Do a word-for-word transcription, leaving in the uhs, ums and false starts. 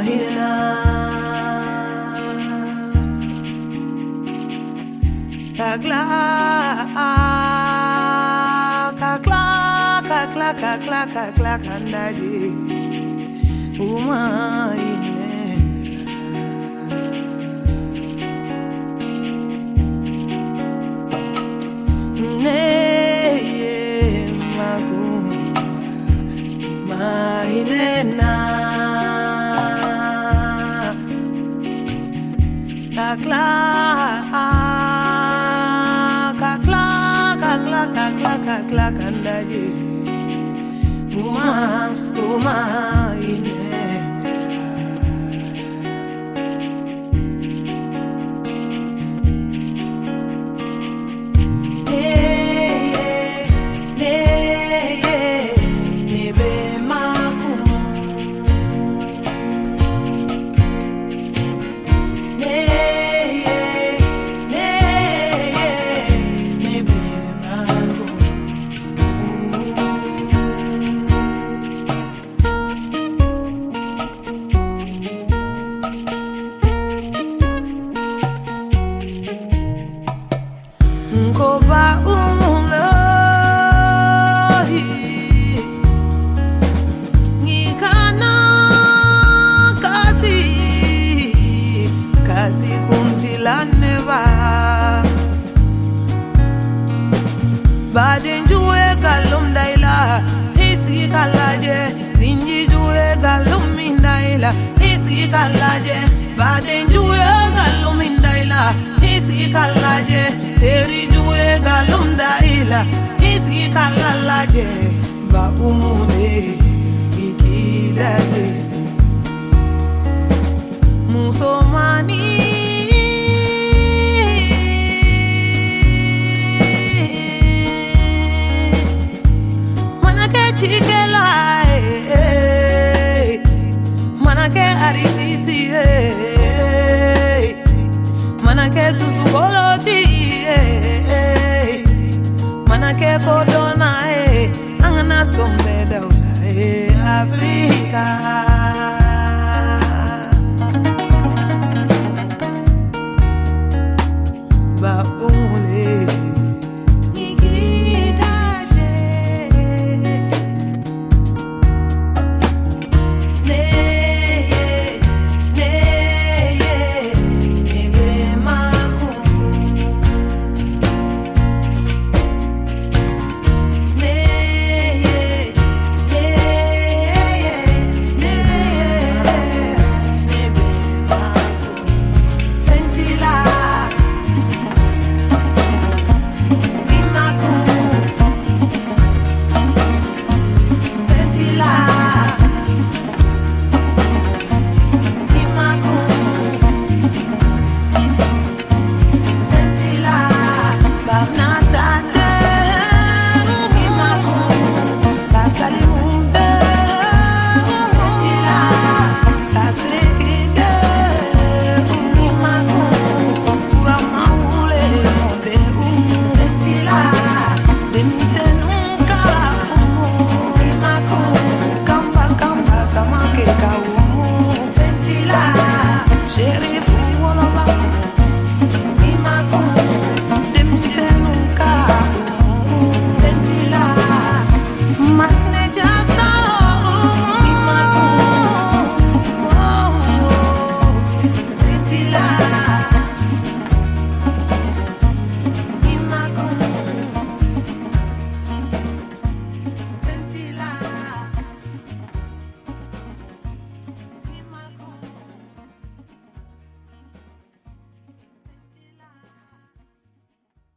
hina kakla kakla kakla kakla kakla kandaji uma Inena kakla kakla kakla kakla kakla kandaje uma uma inena Koba umuloi ngikana kasi kasi kuntilane ba baden juwe kalum daila hisi kalaje sinji juwe kalum mindaila hisi kalaje baden juwe kalum mindaila hisi kalaje teri juwe kalum daila hisi kalaje ba umune ikidaje musomani manake chikela manake aritisi manake tusukoloti manake kodona angana sombe daula Afrika